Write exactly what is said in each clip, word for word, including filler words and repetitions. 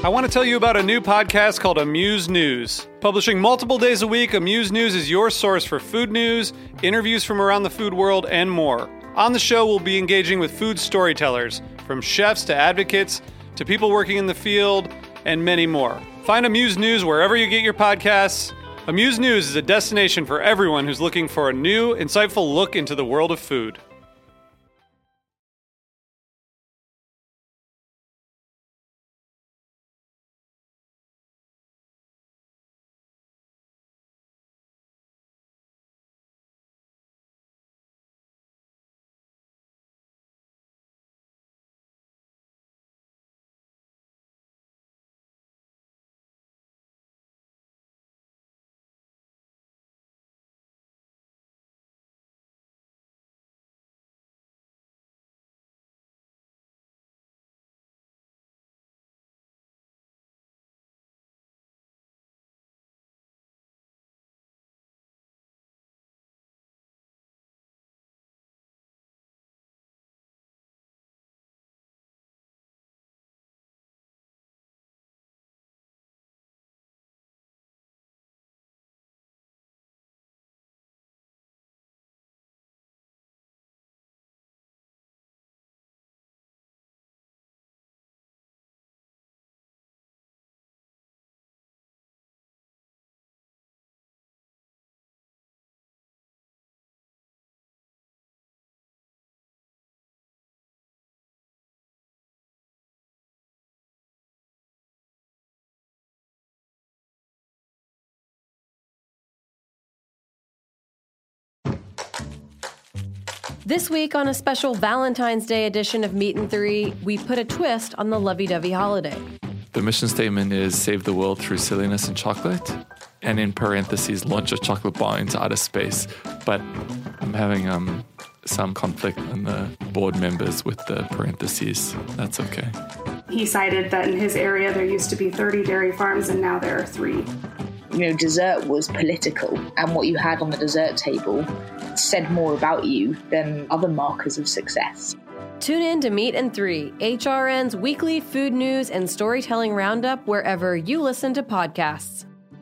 I want to tell you about a new podcast called Amuse News. Publishing multiple days a week, Amuse News is your source for food news, interviews from around the food world, and more. On the show, we'll be engaging with food storytellers, from chefs to advocates to people working in the field, and many more. Find Amuse News wherever you get your podcasts. Amuse News is a destination for everyone who's looking for a new, insightful look into the world of food. This week on a special Valentine's Day edition of Meat and Three, we put a twist on the lovey-dovey holiday. The mission statement is save the world through silliness and chocolate, and in parentheses, launch a chocolate bar into outer space. But I'm having um, some conflict on the board members with the parentheses. That's okay. He cited that in his area there used to be thirty dairy farms and now there are three. You know, dessert was political, and what you had on the dessert table said more about you than other markers of success. Tune in to Meat and Three, H R N's weekly food news and storytelling roundup wherever you listen to podcasts.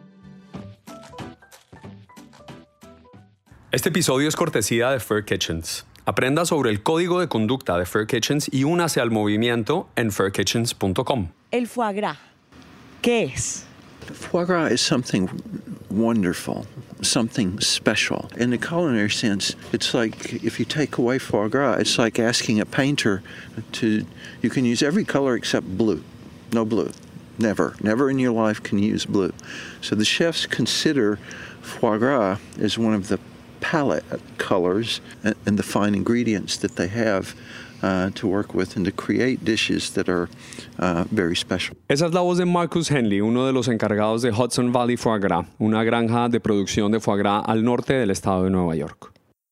Este episodio es cortesía de Fur Kitchens. Aprenda sobre el código de conducta de Fur Kitchens y únase al movimiento en fur kitchens punto com. El foie gras, ¿qué es? Foie gras is something wonderful, something special. In the culinary sense, it's like if you take away foie gras, it's like asking a painter to, you can use every color except blue. No blue. Never. Never in your life can you use blue. So the chefs consider foie gras as one of the palette colors and the fine ingredients that they have Uh, to work with and to create dishes that are uh, very special. Esa es la voz de Marcus Henley, uno de los encargados de Hudson Valley Foie Gras, una granja de producción de foie gras al norte del estado de Nueva York.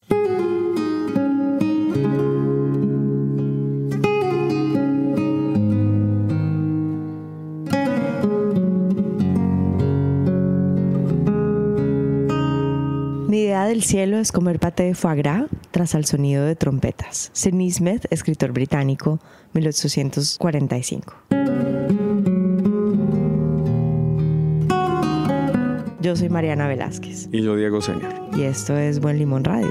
Mi idea del cielo es comer paté de foie gras tras al sonido de trompetas. Sidney Smith, escritor británico, mil ochocientos cuarenta y cinco. Yo soy Mariana Velázquez. Y yo, Diego Señor. Y esto es Buen Limón Radio.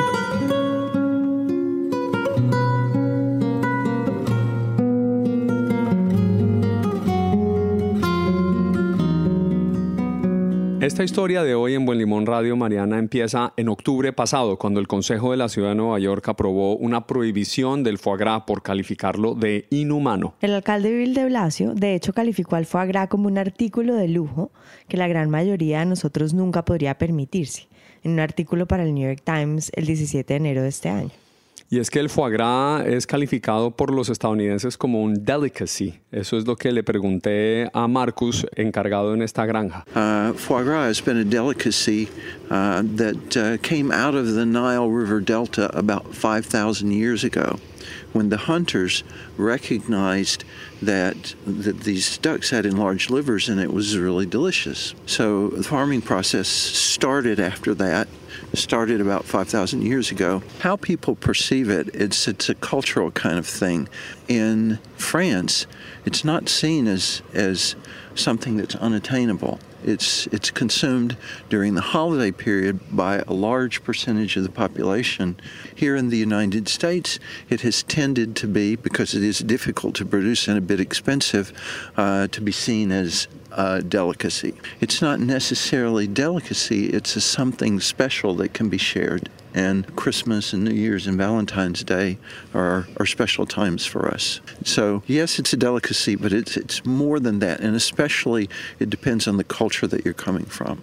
Esta historia de hoy en Buen Limón Radio, Mariana, empieza en octubre pasado, cuando el Consejo de la Ciudad de Nueva York aprobó una prohibición del foie gras por calificarlo de inhumano. El alcalde Bill de Blasio, de hecho, calificó al foie gras como un artículo de lujo que la gran mayoría de nosotros nunca podría permitirse, en un artículo para el New York Times el diecisiete de enero de este año. Y es que el foie gras es calificado por los estadounidenses como un delicacy. Eso es lo que le pregunté a Marcus, encargado en esta granja. Uh, foie gras has been a delicacy uh, that uh, came out of the Nile River Delta about five thousand years ago, when the hunters recognized that, that these ducks had enlarged livers and it was really delicious. So the farming process started after that, started about five thousand years ago. How people perceive it, it's, it's a cultural kind of thing. In France, it's not seen as as something that's unattainable. It's it's consumed during the holiday period by a large percentage of the population. Here in the United States, it has tended to be, because it is difficult to produce and a bit expensive, uh, to be seen as a delicacy. It's not necessarily delicacy, it's a something special that can be shared. And Christmas and New Year's and Valentine's Day are, are special times for us. So yes, it's a delicacy, but it's it's more than that, and especially it depends on the culture that you're coming from.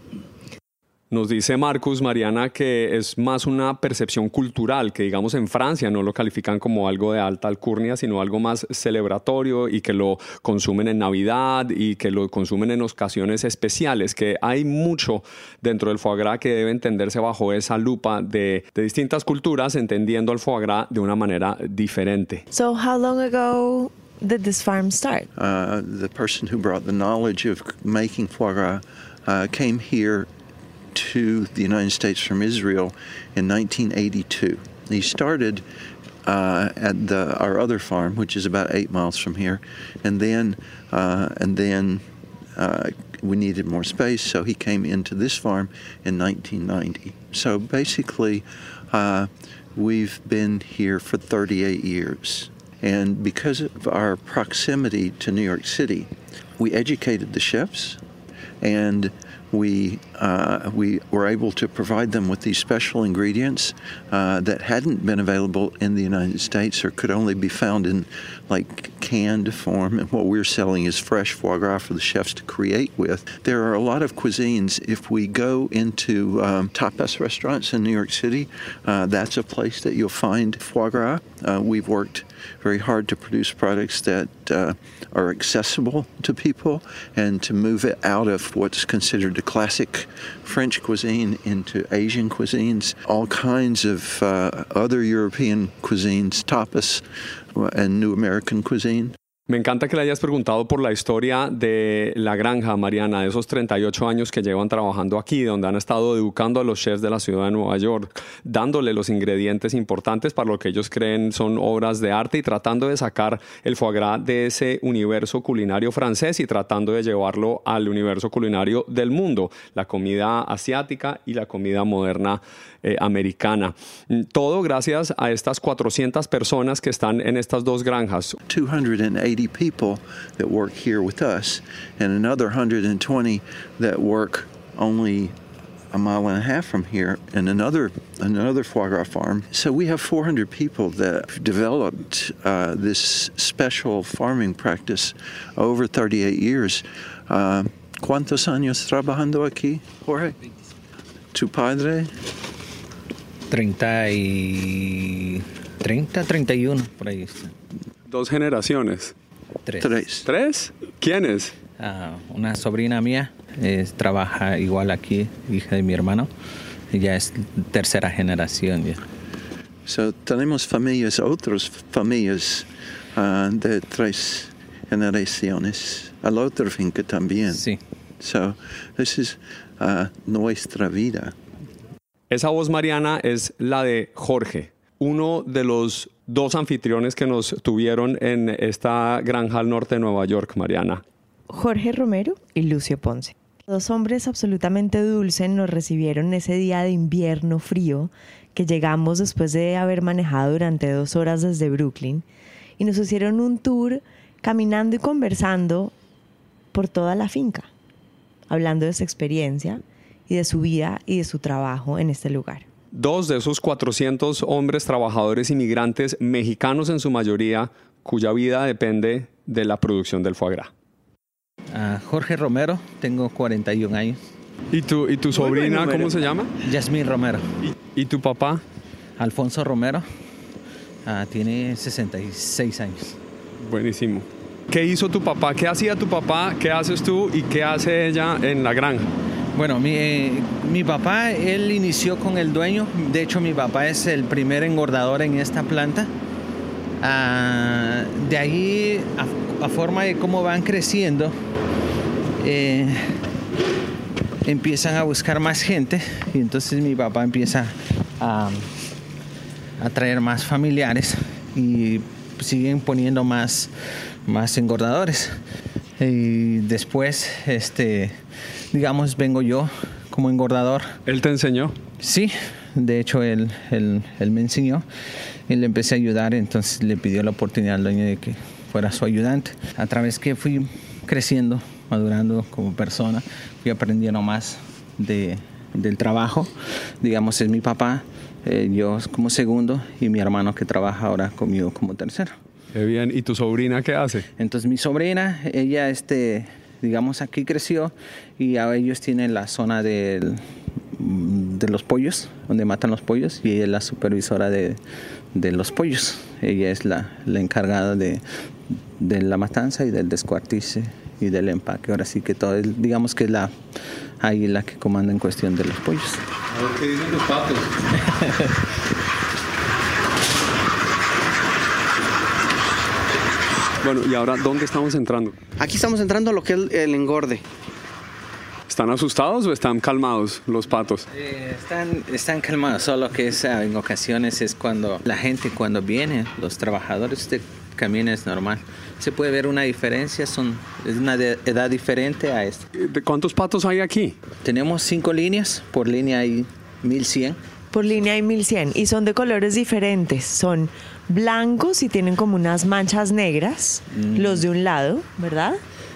Nos dice Marcus, Mariana, que es más una percepción cultural, que digamos en Francia no lo califican como algo de alta alcurnia, sino algo más celebratorio y que lo consumen en Navidad y que lo consumen en ocasiones especiales, que hay mucho dentro del foie gras que debe entenderse bajo esa lupa de, de distintas culturas, entendiendo el foie gras de una manera diferente. So how long ago did this farm start? Uh, the person who brought the knowledge of making foie gras uh, came here to the United States from Israel in nineteen eighty-two. He started uh, at the, our other farm, which is about eight miles from here, and then uh, and then uh, we needed more space, so he came into this farm in nineteen ninety. So basically, uh, we've been here for thirty-eight years, and because of our proximity to New York City, we educated the chefs, and We uh, we were able to provide them with these special ingredients uh, that hadn't been available in the United States or could only be found in like canned form. And what we're selling is fresh foie gras for the chefs to create with. There are a lot of cuisines. If we go into um, tapas restaurants in New York City, uh, that's a place that you'll find foie gras. Uh, we've worked very hard to produce products that uh, are accessible to people and to move it out of what's considered a classic French cuisine into Asian cuisines, all kinds of uh, other European cuisines, tapas, and New American cuisine. Me encanta que le hayas preguntado por la historia de la granja, Mariana, de esos treinta y ocho años que llevan trabajando aquí, donde han estado educando a los chefs de la ciudad de Nueva York, dándole los ingredientes importantes para lo que ellos creen son obras de arte y tratando de sacar el foie gras de ese universo culinario francés y tratando de llevarlo al universo culinario del mundo, la comida asiática y la comida moderna eh, americana. Todo gracias a estas cuatrocientas personas que están en estas dos granjas. two hundred eighty people that work here with us, and another one hundred twenty that work only a mile and a half from here in another another foie gras farm. So we have four hundred people that have developed uh, this special farming practice over thirty-eight years. Uh, ¿Cuántos años trabajando aquí, Jorge? ¿Tu padre? treinta y treinta, treinta y uno, por ahí está. Dos generaciones. Tres. Tres. ¿Tres? ¿Quiénes? Uh, una sobrina mía eh, trabaja igual aquí, hija de mi hermano. Ella es tercera generación ya. So tenemos familias, otras familias uh, de tres generaciones. A la otra finca también. Sí. So this is uh, nuestra vida. Esa voz, Mariana, es la de Jorge, uno de los dos anfitriones que nos tuvieron en esta granja al norte de Nueva York, Mariana. Jorge Romero y Lucio Ponce. Dos hombres absolutamente dulces nos recibieron ese día de invierno frío que llegamos después de haber manejado durante dos horas desde Brooklyn y nos hicieron un tour caminando y conversando por toda la finca, hablando de su experiencia y de su vida y de su trabajo en este lugar. Dos de esos cuatrocientos hombres trabajadores inmigrantes mexicanos en su mayoría, cuya vida depende de la producción del foie gras. Uh, Jorge Romero, tengo cuarenta y un años. ¿Y tu, y tu sobrina, cómo se llama? Yasmín Romero. ¿Y, y tu papá? Alfonso Romero, uh, tiene sesenta y seis años. Buenísimo. ¿Qué hizo tu papá? ¿Qué hacía tu papá? ¿Qué haces tú? ¿Y qué hace ella en la granja? Bueno, mi, eh, mi papá, él inició con el dueño. De hecho, mi papá es el primer engordador en esta planta. Uh, de ahí, a, a forma de cómo van creciendo, eh, empiezan a buscar más gente. Y entonces mi papá empieza a, a traer más familiares. Y siguen poniendo más, más engordadores. Y después, este, digamos, vengo yo como engordador. ¿Él te enseñó? Sí, de hecho él, él, él me enseñó y le empecé a ayudar, entonces le pidió la oportunidad al dueño de que fuera su ayudante. A través que fui creciendo, madurando como persona, fui aprendiendo más de, del trabajo. Digamos, es mi papá, eh, yo como segundo y mi hermano que trabaja ahora conmigo como tercero. Qué bien. ¿Y tu sobrina qué hace? Entonces mi sobrina, ella, este, digamos, aquí creció y ahora ellos tienen la zona del, de los pollos, donde matan los pollos, y ella es la supervisora de, de los pollos. Ella es la, la encargada de, de la matanza y del descuartice y del empaque. Ahora sí que todo, digamos que es la, ahí la que comanda en cuestión de los pollos. A ver qué dicen los patos. Bueno, y ahora, ¿dónde estamos entrando? Aquí estamos entrando a lo que es el engorde. ¿Están asustados o están calmados los patos? Eh, están, están calmados, solo que es, en ocasiones es cuando la gente cuando viene, los trabajadores de camino es normal. Se puede ver una diferencia, son, es una de, edad diferente a esta. ¿De cuántos patos hay aquí? Tenemos cinco líneas, por línea hay mil cien. Por línea hay mil cien y son de colores diferentes. Son blancos y tienen como unas manchas negras, mm. los de un lado, ¿verdad?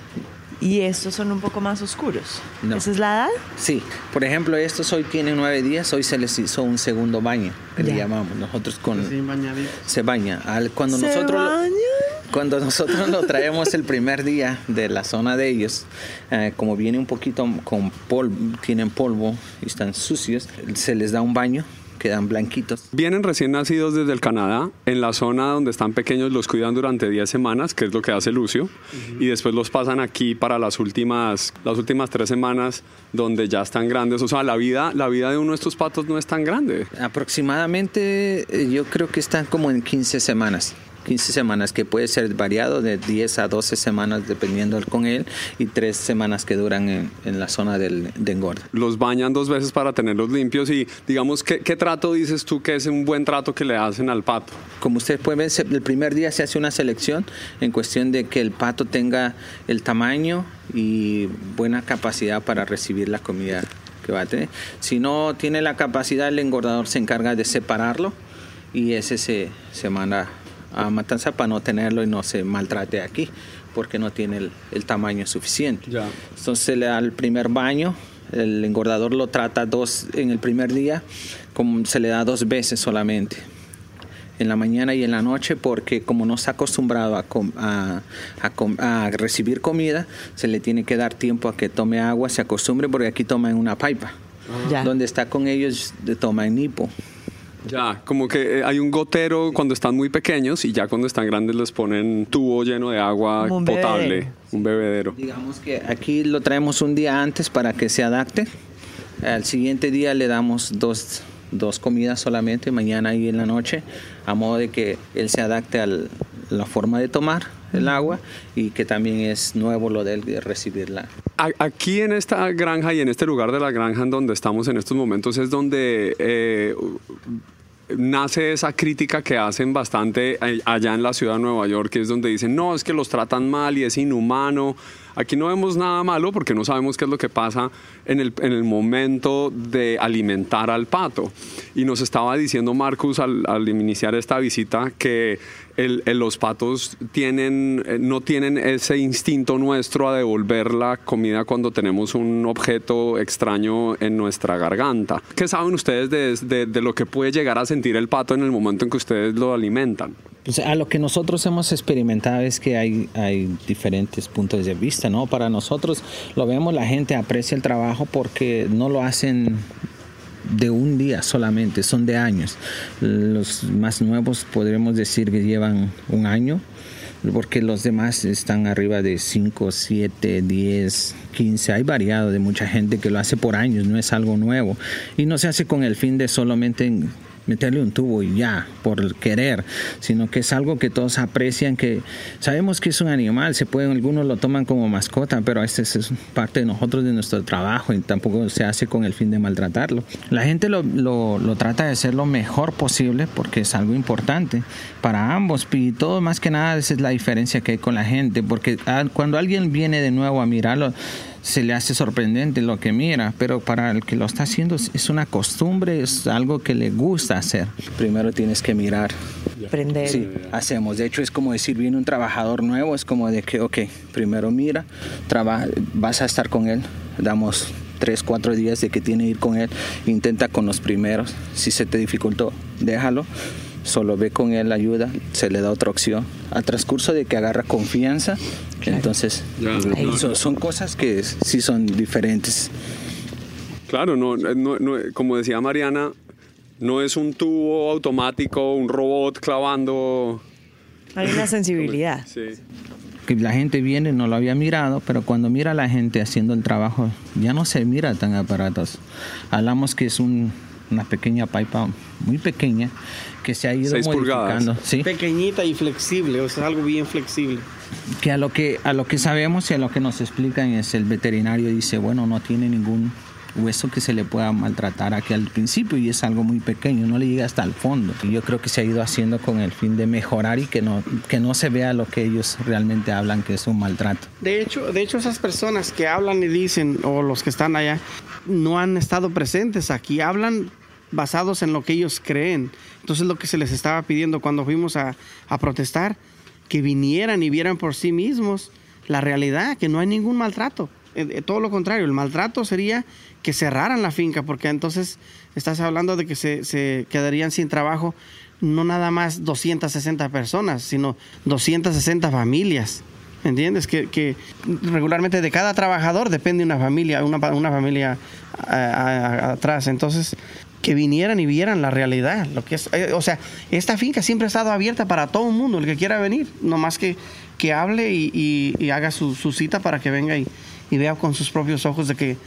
Y estos son un poco más oscuros. No. ¿Esa es la edad? Sí. Por ejemplo, estos hoy tienen nueve días. Hoy se les hizo un segundo baño, que ya le llamamos. Nosotros con... Sí, bañadito. Se baña. Al, cuando ¿Se nosotros baña? Lo, cuando nosotros lo traemos el primer día de la zona de ellos, eh, como viene un poquito con polvo, tienen polvo y están sucios, se les da un baño. Quedan blanquitos. Vienen recién nacidos desde el Canadá, en la zona donde están pequeños los cuidan durante diez semanas, que es lo que hace Lucio, uh-huh. y después los pasan aquí para las últimas, las últimas tres semanas donde ya están grandes. O sea, la vida, la vida de uno de estos patos no es tan grande. Aproximadamente yo creo que están como en quince semanas. quince semanas, que puede ser variado de diez a doce semanas dependiendo con él, y tres semanas que duran en, en la zona del, de engorda. Los bañan dos veces para tenerlos limpios y digamos, ¿qué, ¿qué trato dices tú que es un buen trato que le hacen al pato? Como ustedes pueden ver, el primer día se hace una selección en cuestión de que el pato tenga el tamaño y buena capacidad para recibir la comida que va a tener. Si no tiene la capacidad, el engordador se encarga de separarlo y ese se, se manda a matanza para no tenerlo y no se maltrate aquí porque no tiene el, el tamaño suficiente. Ya. Entonces se le da el primer baño, el engordador lo trata dos en el primer día, como se le da dos veces solamente, en la mañana y en la noche, porque como no está acostumbrado a, a, a, a recibir comida, se le tiene que dar tiempo a que tome agua, se acostumbre, porque aquí toma en una pipa. Ya. Donde está con ellos toma en hipo. Ya, como que hay un gotero cuando están muy pequeños y ya cuando están grandes les ponen tubo lleno de agua un potable, bebedero. un bebedero. Digamos que aquí lo traemos un día antes para que se adapte. Al siguiente día le damos dos, dos comidas solamente, mañana y en la noche, a modo de que él se adapte a la forma de tomar el agua y que también es nuevo lo de él de recibirla. Aquí en esta granja y en este lugar de la granja en donde estamos en estos momentos es donde eh, nace esa crítica que hacen bastante allá en la ciudad de Nueva York, que es donde dicen, no, es que los tratan mal y es inhumano. Aquí no vemos nada malo porque no sabemos qué es lo que pasa en el, en el momento de alimentar al pato. Y nos estaba diciendo Marcus al, al iniciar esta visita que el, el, los patos tienen, no tienen ese instinto nuestro a devolver la comida cuando tenemos un objeto extraño en nuestra garganta. ¿Qué saben ustedes de, de, de lo que puede llegar a sentir el pato en el momento en que ustedes lo alimentan? Pues a lo que nosotros hemos experimentado es que hay, hay diferentes puntos de vista, ¿no? Para nosotros lo vemos, la gente aprecia el trabajo porque no lo hacen de un día solamente, son de años. Los más nuevos podríamos decir que llevan un año, porque los demás están arriba de cinco, siete, diez, quince. Hay variado de mucha gente que lo hace por años, no es algo nuevo. Y no se hace con el fin de solamente meterle un tubo y ya, por querer, sino que es algo que todos aprecian, que sabemos que es un animal, se puede, algunos lo toman como mascota, pero este es parte de nosotros, de nuestro trabajo, y tampoco se hace con el fin de maltratarlo. La gente lo, lo, lo trata de hacer lo mejor posible porque es algo importante para ambos, y todo más que nada esa es la diferencia que hay con la gente, porque cuando alguien viene de nuevo a mirarlo, se le hace sorprendente lo que mira, pero para el que lo está haciendo es una costumbre, es algo que le gusta hacer. Primero tienes que mirar. Aprender. Sí, hacemos. De hecho, es como decir, viene un trabajador nuevo, es como de que, ok, primero mira, traba, vas a estar con él, damos tres, cuatro días de que tiene que ir con él, intenta con los primeros, si se te dificultó, déjalo. Solo ve con él, ayuda, se le da otra opción. Al transcurso de que agarra confianza, claro. Entonces yeah. son, son cosas que sí son diferentes. Claro, no, no, no, como decía Mariana, no es un tubo automático, un robot clavando. Hay una sensibilidad. Sí. Que la gente viene, no lo había mirado, pero cuando mira a la gente haciendo el trabajo, ya no se mira tan aparatos. Hablamos que es un, una pequeña pipa muy pequeña que se ha ido Seis modificando. ¿Sí? Pequeñita y flexible, o sea, algo bien flexible. Que a lo que a lo que sabemos y a lo que nos explican es el veterinario dice, bueno, no tiene ningún hueso que se le pueda maltratar aquí al principio y es algo muy pequeño, no le llega hasta el fondo. Y yo creo que se ha ido haciendo con el fin de mejorar y que no que no se vea lo que ellos realmente hablan que es un maltrato. De hecho, de hecho esas personas que hablan y dicen, o los que están allá, no han estado presentes aquí, hablan basados en lo que ellos creen. Entonces lo que se les estaba pidiendo cuando fuimos a, a protestar, que vinieran y vieran por sí mismos la realidad, que no hay ningún maltrato. Eh, todo lo contrario, el maltrato sería que cerraran la finca, porque entonces estás hablando de que se, se quedarían sin trabajo no nada más doscientas sesenta personas, sino doscientas sesenta familias. ¿Entiendes? Que, que regularmente de cada trabajador depende una familia, una, una familia a, a, a, atrás. Entonces, que vinieran y vieran la realidad. Lo que es, eh, o sea, esta finca siempre ha estado abierta para todo el mundo, el que quiera venir. Nomás que, que hable y, y, y haga su, su cita para que venga y, y vea con sus propios ojos de que,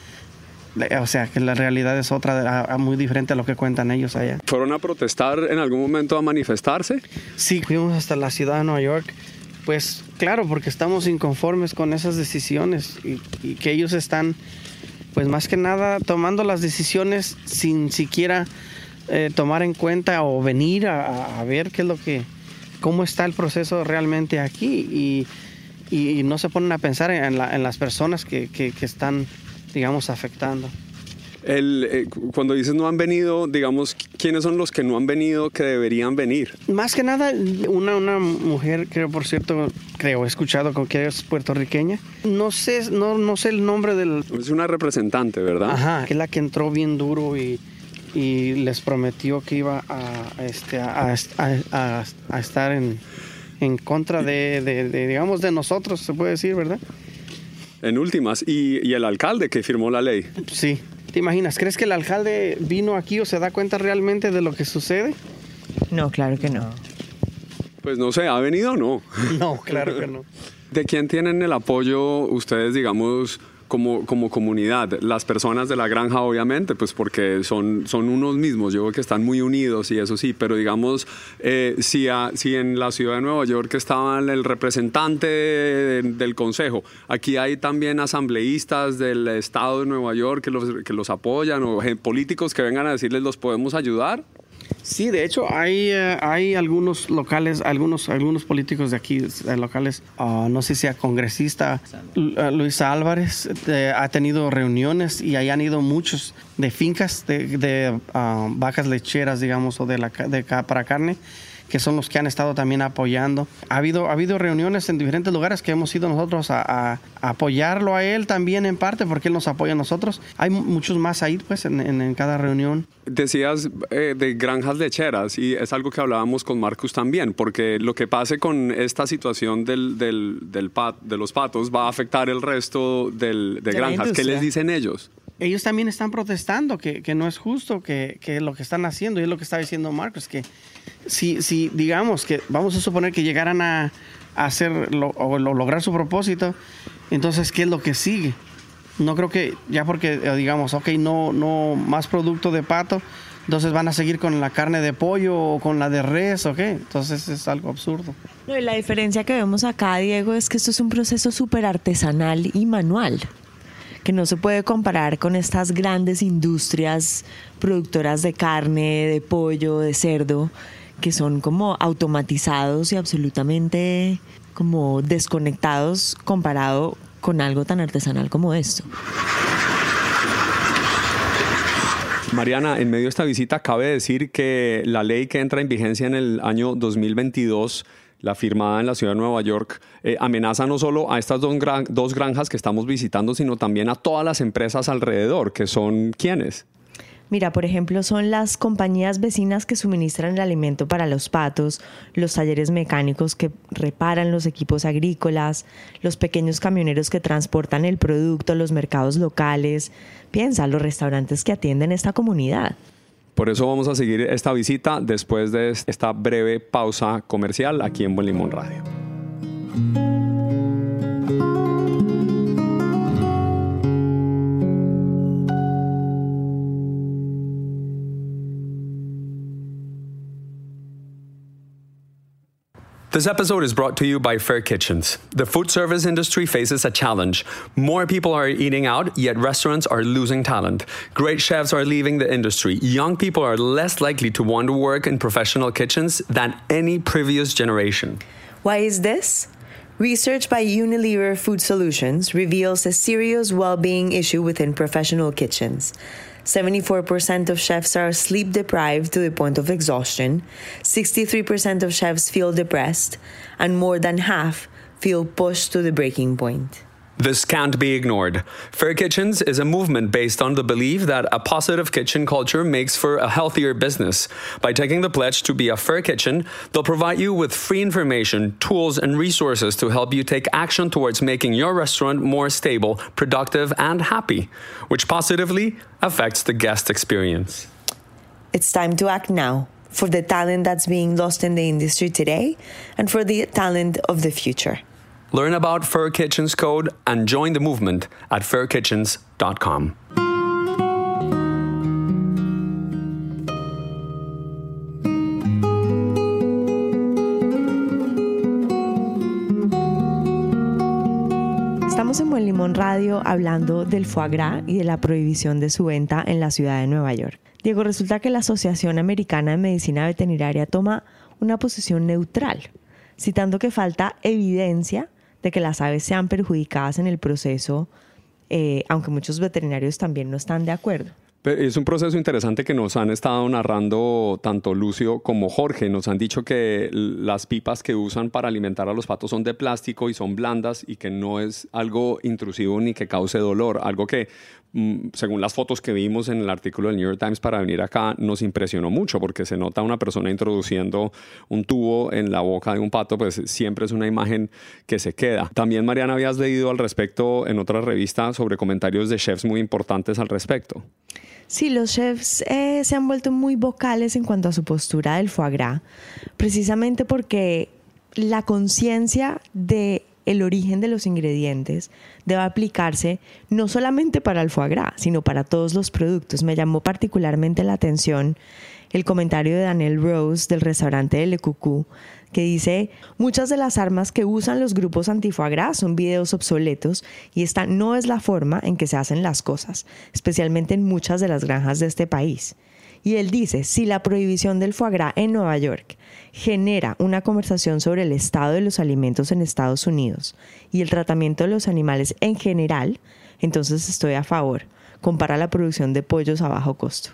o sea, que la realidad es otra, a, a muy diferente a lo que cuentan ellos allá. ¿Fueron a protestar en algún momento, a manifestarse? Sí, fuimos hasta la ciudad de Nueva York. Pues claro, porque estamos inconformes con esas decisiones y, y que ellos están, pues más que nada, tomando las decisiones sin siquiera eh, tomar en cuenta o venir a, a ver qué es lo que, cómo está el proceso realmente aquí y, y, y no se ponen a pensar en, la, en las personas que, que, que están, digamos, afectando. El, eh, cuando dices no han venido, digamos, ¿quiénes son los que no han venido que deberían venir? Más que nada, una, una mujer, creo, por cierto, creo, he escuchado que es puertorriqueña. No sé, no, no sé el nombre del... Es una representante, ¿verdad? Ajá, que es la que entró bien duro y, y les prometió que iba a, este, a, a, a, a estar en, en contra de, de, de, digamos, de nosotros, se puede decir, ¿verdad? En últimas, y, y el alcalde que firmó la ley. Sí. ¿Te imaginas? ¿Crees que el alcalde vino aquí o se da cuenta realmente de lo que sucede? No, claro que no. Pues no sé, ¿ha venido o no? No, claro que no. ¿De quién tienen el apoyo ustedes, digamos, como, como comunidad? Las personas de la granja, obviamente, pues porque son, son unos mismos, yo creo que están muy unidos y eso sí, pero digamos, eh, si, a, si en la ciudad de Nueva York estaba el representante de, del consejo, aquí hay también asambleístas del estado de Nueva York que los, que los apoyan o políticos que vengan a decirles, ¿los podemos ayudar? Sí, de hecho hay, uh, hay algunos locales, algunos, algunos políticos de aquí, uh, locales, uh, no sé si sea congresista, uh, Luis Álvarez, uh, ha tenido reuniones y ahí han ido muchos de fincas de, de uh, vacas lecheras, digamos, o de, la, de para carne, que son los que han estado también apoyando. Ha habido, ha habido reuniones en diferentes lugares que hemos ido nosotros a, a, a apoyarlo a él también en parte, porque él nos apoya a nosotros. Hay muchos más ahí, pues, en, en, en cada reunión. Decías eh, de granjas lecheras y es algo que hablábamos con Marcus también, porque lo que pase con esta situación del, del, del pat, de los patos va a afectar el resto del, de, de granjas. ¿Qué les dicen ellos? Ellos también están protestando que, que no es justo que, que lo que están haciendo, y es lo que está diciendo Marcus, que si, si digamos que vamos a suponer que llegaran a, a hacer lo, o lo, lograr su propósito, entonces ¿qué es lo que sigue? No creo que ya porque digamos, ok, no, no más producto de pato, Entonces van a seguir con la carne de pollo o con la de res o qué. Entonces es algo absurdo. No, y la diferencia que vemos acá, Diego, es que esto es un proceso súper artesanal y manual, que no se puede comparar con estas grandes industrias productoras de carne, de pollo, de cerdo, que son como automatizados y absolutamente como desconectados comparado con algo tan artesanal como esto. Mariana, en medio de esta visita cabe decir que la ley que entra en vigencia en el año dos mil veintidós, la firmada en la ciudad de Nueva York, eh, amenaza no solo a estas dos, gran, dos granjas que estamos visitando, sino también a todas las empresas alrededor, que son ¿quiénes? Mira, por ejemplo, son las compañías vecinas que suministran el alimento para los patos, los talleres mecánicos que reparan los equipos agrícolas, los pequeños camioneros que transportan el producto, los mercados locales. Piensa, los restaurantes que atienden esta comunidad. Por eso vamos a seguir esta visita después de esta breve pausa comercial aquí en Buen Limón Radio. This episode is brought to you by Fair Kitchens. The food service industry faces a challenge. More people are eating out, yet restaurants are losing talent. Great chefs are leaving the industry. Young people are less likely to want to work in professional kitchens than any previous generation. Why is this? Research by Unilever Food Solutions reveals a serious well-being issue within professional kitchens. seventy-four percent of chefs are sleep deprived to the point of exhaustion, sixty-three percent of chefs feel depressed, and more than half feel pushed to the breaking point. This can't be ignored. Fair Kitchens is a movement based on the belief that a positive kitchen culture makes for a healthier business. By taking the pledge to be a Fair Kitchen, they'll provide you with free information, tools, and resources to help you take action towards making your restaurant more stable, productive, and happy, which positively affects the guest experience. It's time to act now for the talent that's being lost in the industry today and for the talent of the future. Learn about Fair Kitchens Code and join the movement at fair kitchens dot com. Estamos en Buen Limón Radio hablando del foie gras y de la prohibición de su venta en la ciudad de Nueva York. Diego, resulta que la Asociación Americana de Medicina Veterinaria toma una posición neutral, citando que falta evidencia de que las aves sean perjudicadas en el proceso, eh, aunque muchos veterinarios también no están de acuerdo. Es un proceso interesante que nos han estado narrando tanto Lucio como Jorge. Nos han dicho que las pipas que usan para alimentar a los patos son de plástico y son blandas y que no es algo intrusivo ni que cause dolor. Algo que, según las fotos que vimos en el artículo del New York Times para venir acá, nos impresionó mucho porque se nota una persona introduciendo un tubo en la boca de un pato, pues siempre es una imagen que se queda. También, Mariana, habías leído al respecto en otra revista sobre comentarios de chefs muy importantes al respecto. Sí, los chefs eh, se han vuelto muy vocales en cuanto a su postura del foie gras, precisamente porque la conciencia de el origen de los ingredientes debe aplicarse no solamente para el foie gras, sino para todos los productos. Me llamó particularmente la atención el comentario de Daniel Rose del restaurante de Le Coucou, que dice: muchas de las armas que usan los grupos anti-foie gras son videos obsoletos y esta no es la forma en que se hacen las cosas, especialmente en muchas de las granjas de este país. Y él dice, si la prohibición del foie gras en Nueva York genera una conversación sobre el estado de los alimentos en Estados Unidos y el tratamiento de los animales en general, entonces estoy a favor. Compara la producción de pollos a bajo costo.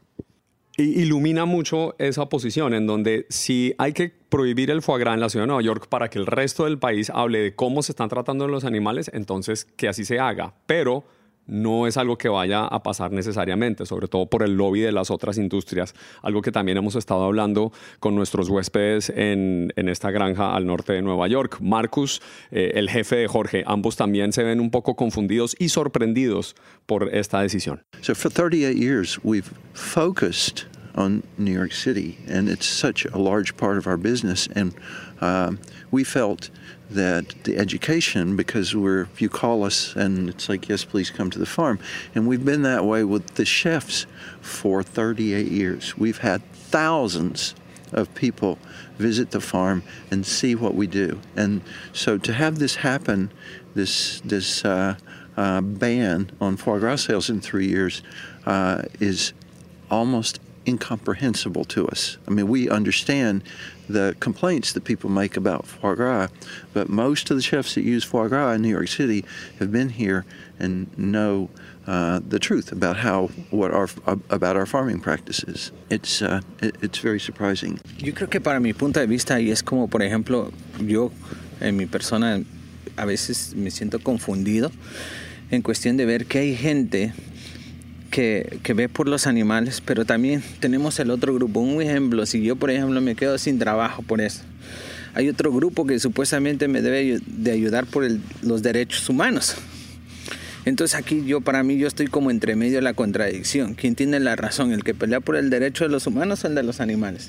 Ilumina mucho esa posición en donde si hay que prohibir el foie gras en la ciudad de Nueva York para que el resto del país hable de cómo se están tratando los animales, entonces que así se haga. Pero no es algo que vaya a pasar necesariamente, sobre todo por el lobby de las otras industrias, algo que también hemos estado hablando con nuestros huéspedes en, en esta granja al norte de Nueva York. Marcus, eh, el jefe de Jorge, ambos también se ven un poco confundidos y sorprendidos por esta decisión. So for thirty-eight years we've focused on New York City, and it's such a large part of our business. And uh, we felt that the education, because we're, you call us and it's like, yes, please come to the farm. And we've been that way with the chefs for thirty-eight years. We've had thousands of people visit the farm and see what we do. And so to have this happen, this this uh, uh, ban on foie gras sales in three years uh, is almost incomprehensible to us. I mean, we understand the complaints that people make about foie gras, but most of the chefs that use foie gras in New York City have been here and know uh, the truth about how what our about our farming practices. It's uh, it, it's very surprising. Yo creo que para mi punto de vista, y es como, por ejemplo, yo en mi persona a veces me siento confundido en cuestión de ver que hay gente Que, que ve por los animales, pero también tenemos el otro grupo. Un ejemplo, si yo por ejemplo me quedo sin trabajo por eso, hay otro grupo que supuestamente me debe de ayudar por el, los derechos humanos. Entonces aquí yo, para mí, yo estoy como entre medio de la contradicción. ¿Quién tiene la razón? ¿El que pelea por el derecho de los humanos o el de los animales?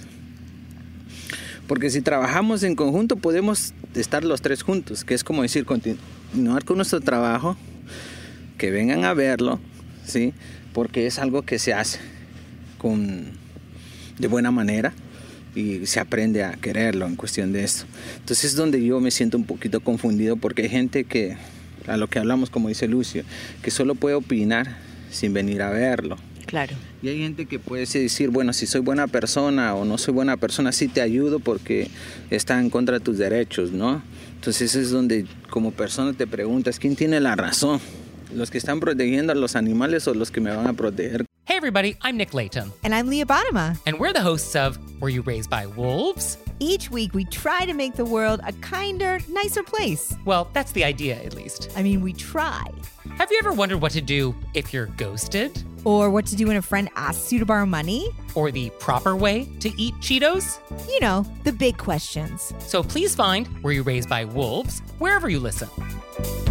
Porque si trabajamos en conjunto podemos estar los tres juntos, que es como decir, continuar con nuestro trabajo, que vengan a verlo, ¿sí? Porque es algo que se hace con, de buena manera y se aprende a quererlo en cuestión de esto. Entonces es donde yo me siento un poquito confundido, porque hay gente que, a lo que hablamos, como dice Lucio, que solo puede opinar sin venir a verlo. Claro. Y hay gente que puede decir, bueno, si soy buena persona o no soy buena persona, sí te ayudo porque está en contra de tus derechos, ¿no? Entonces es donde como persona te preguntas, ¿quién tiene la razón? ¿Los que están protegiendo a los animales o los que me van a proteger? Hey everybody, I'm Nick Latham. And I'm Leah Bottima. And we're the hosts of Were You Raised by Wolves? Each week we try to make the world a kinder, nicer place. Well, that's the idea, at least. I mean, we try. Have you ever wondered what to do if you're ghosted? Or what to do when a friend asks you to borrow money? Or the proper way to eat Cheetos? You know, the big questions. So please find Were You Raised by Wolves wherever you listen.